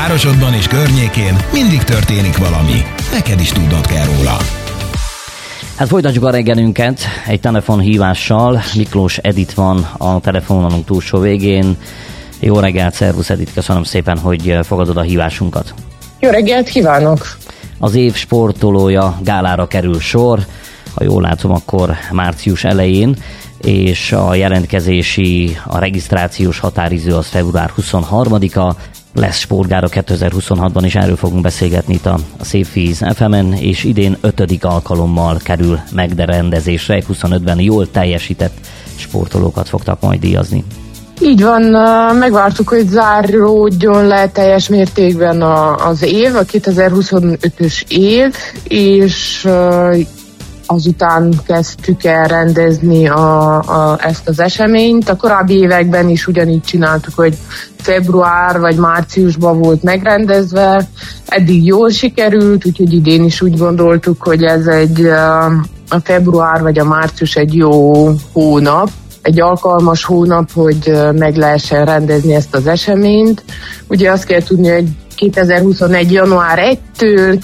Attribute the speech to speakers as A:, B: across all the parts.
A: városodban és környékén mindig történik valami. Neked is tudnod kell róla.
B: Hát folytatjuk a reggelünket egy telefonhívással. Miklós Edit van a telefononunk túlsó végén. Jó reggelt, szervusz Edit, köszönöm szépen, hogy fogadod a hívásunkat.
C: Jó reggelt kívánok!
B: Az év sportolója gálára kerül sor, ha jól látom, akkor március elején, és a regisztrációs határidő az február 23-a. Lesz sportgála 2026-ban, és erről fogunk beszélgetni itt a Szép Víz FM-en, és idén 5. alkalommal kerül megrendezésre. 25-ben jól teljesített sportolókat fogtak majd díjazni.
C: Így van, megvártuk, hogy záródjon le teljes mértékben az év, a 2025-ös év, és azután kezdtük el rendezni ezt az eseményt. A korábbi években is ugyanígy csináltuk, hogy február vagy márciusban volt megrendezve. Eddig jól sikerült, úgyhogy idén is úgy gondoltuk, hogy ez a február vagy a március egy jó hónap, egy alkalmas hónap, hogy meg lehessen rendezni ezt az eseményt. Ugye azt kell tudni, hogy 2021. január 1-től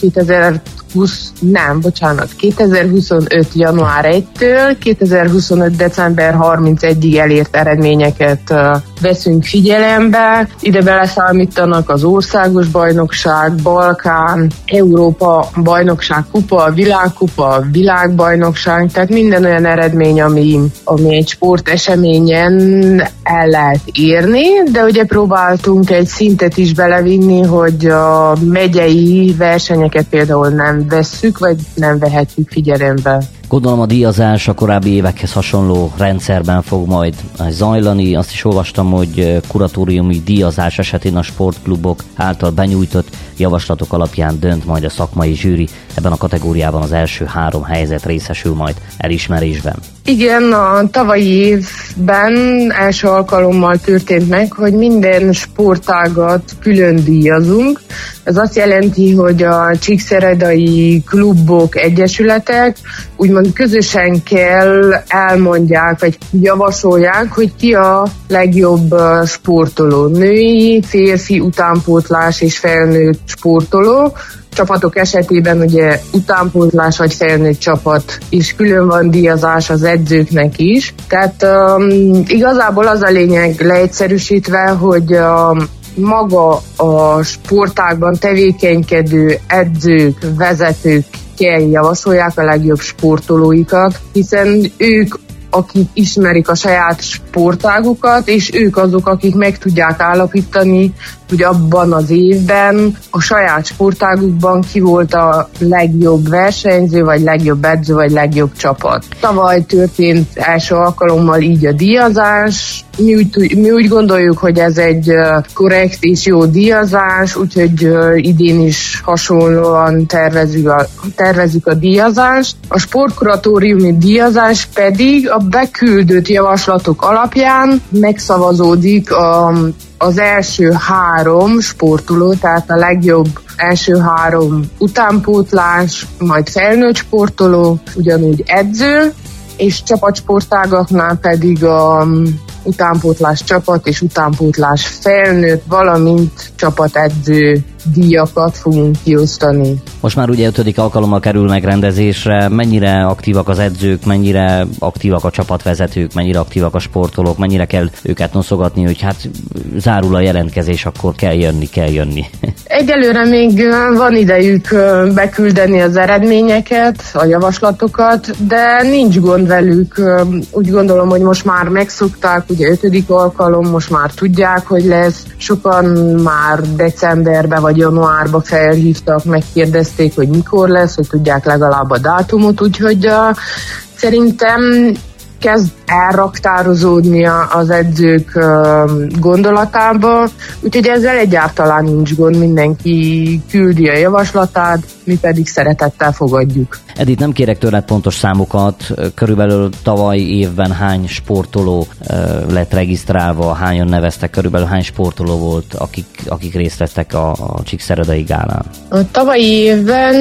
C: 2025. január 1-től 2025. december 31-ig elért eredményeket veszünk figyelembe. Ide beleszámítanak az országos bajnokság, Balkán, Európa bajnokság, kupa, világkupa, világbajnokság, tehát minden olyan eredmény, ami egy sporteseményen el lehet érni, de ugye próbáltunk egy szintet is belevinni, hogy a megyei versenyeket például nem vesszük, vagy nem vehetjük figyelembe.
B: Gondolom a díjazás a korábbi évekhez hasonló rendszerben fog majd zajlani. Azt is olvastam, hogy kuratóriumi díjazás esetén a sportklubok által benyújtott javaslatok alapján dönt majd a szakmai zsűri. Ebben a kategóriában az első 3 helyzet részesül majd elismerésben. Igen,
C: a tavalyi évben első alkalommal történt meg, hogy minden sportágat külön díjazunk. Ez azt jelenti, hogy a csíkszeredai klubok, egyesületek úgymond közösen kell elmondják, vagy javasolják, hogy ki a legjobb sportoló. Női, férfi, utánpótlás és felnőtt sportoló. Csapatok esetében ugye utánpótlás vagy felnőtt csapat is külön van díjazás az edzőknek is. Tehát igazából az a lényeg leegyszerűsítve, hogy maga a sportágban tevékenykedő edzők, vezetők kell javasolják a legjobb sportolóikat, hiszen ők, akik ismerik a saját sportágukat, és ők azok, akik meg tudják állapítani, hogy abban az évben a saját sportágukban ki volt a legjobb versenyző, vagy legjobb edző, vagy legjobb csapat. Tavaly történt első alkalommal így a díjazás. Mi úgy gondoljuk, hogy ez egy korrekt és jó díjazás, úgyhogy idén is hasonlóan tervezzük a díjazást. A sportkuratóriumi díjazás pedig a beküldött javaslatok alapján megszavazódik az első 3 sportoló, tehát a legjobb első 3 utánpótlás, majd felnőtt sportoló, ugyanúgy edző, és csapatsportágaknál pedig a utánpótlás csapat és utánpótlás felnőtt, valamint csapatedző díjakat fogunk kiosztani.
B: Most már ugye 5. alkalommal kerül megrendezésre. Mennyire aktívak az edzők, mennyire aktívak a csapatvezetők, mennyire aktívak a sportolók, mennyire kell őket noszogatni, hogy hát zárul a jelentkezés, akkor kell jönni.
C: Egyelőre még van idejük beküldeni az eredményeket, a javaslatokat, de nincs gond velük. Úgy gondolom, hogy most már megszokták, ugye 5. alkalom, most már tudják, hogy lesz. Sokan már decemberben vagy januárban felhívtak, megkérdezték, hogy mikor lesz, hogy tudják legalább a dátumot, úgyhogy szerintem kezd elraktározódni az edzők gondolatába, úgyhogy ezzel egyáltalán nincs gond, mindenki küldi a javaslatát, mi pedig szeretettel fogadjuk.
B: Edith, nem kérek tőled pontos számokat, körülbelül tavaly évben hány sportoló lett regisztrálva, hányan neveztek, körülbelül hány sportoló volt, akik részt vettek a Csíkszeredai gálán?
C: A tavalyi évben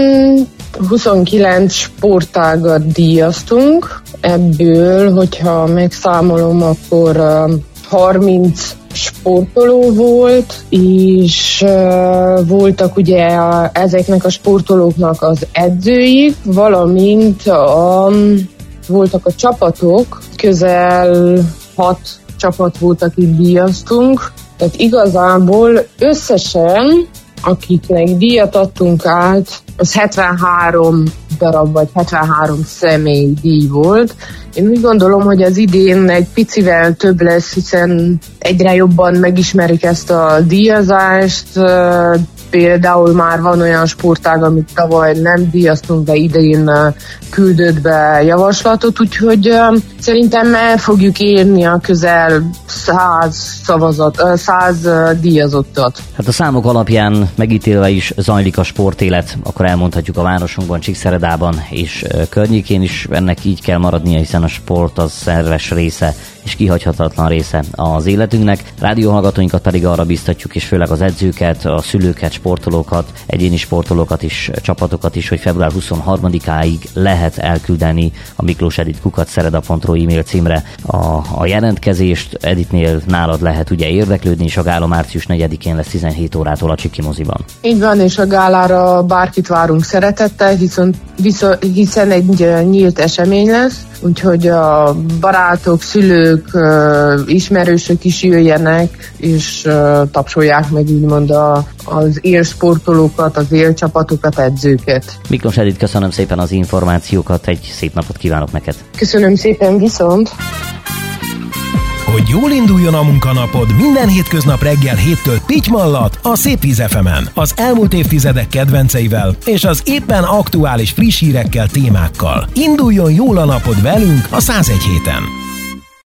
C: 29 sportágat díjaztunk, ebből, hogyha megszámolom, akkor 30 sportoló volt, és voltak ugye ezeknek a sportolóknak az edzőik, valamint voltak a csapatok, közel 6 csapat volt, akit díjaztunk. Tehát igazából összesen, akiknek díjat adtunk át, az 73 darab, vagy 73 személy díj volt. Én úgy gondolom, hogy az idén egy picivel több lesz, hiszen egyre jobban megismerik ezt a díjazást. Például már van olyan sportág, amit tavaly nem díjaztunk, de idén küldött be javaslatot, úgyhogy szerintem el fogjuk érni a közel 100 díjazottat.
B: Hát a számok alapján megítélve is zajlik a sportélet, akkor elmondhatjuk a városunkban, Csíkszeredában és környékén is ennek így kell maradnia, hiszen a sport az szerves része és kihagyhatatlan része az életünknek. Rádióhallgatóinkat pedig arra biztatjuk, és főleg az edzőket, a szülőket, sportolókat, egyéni sportolókat is, csapatokat is, hogy február 23-áig lehet elküldeni a miklosedit@szereda.ru e-mail címre a jelentkezést. Editnél nálad lehet ugye érdeklődni, és a gála március 4-én lesz 17 órától a Csiki moziban.
C: Így van, és a gálára bárkit várunk szeretettel, hiszen egy nyílt esemény lesz, úgyhogy a barátok, szülők, ismerősök is jöjjenek, és tapsolják meg úgymond az élsportolókat, az élcsapatokat, edzőket.
B: Miklós Edit, köszönöm szépen az információkat, egy szép napot kívánok neked.
C: Köszönöm szépen, viszont!
A: Hogy jól induljon a munkanapod, minden hétköznap reggel 7-től Pitty Mallat a Szép Víz FM-en, az elmúlt évtizedek kedvenceivel és az éppen aktuális friss hírekkel, témákkal. Induljon jól a napod velünk a 101 héten!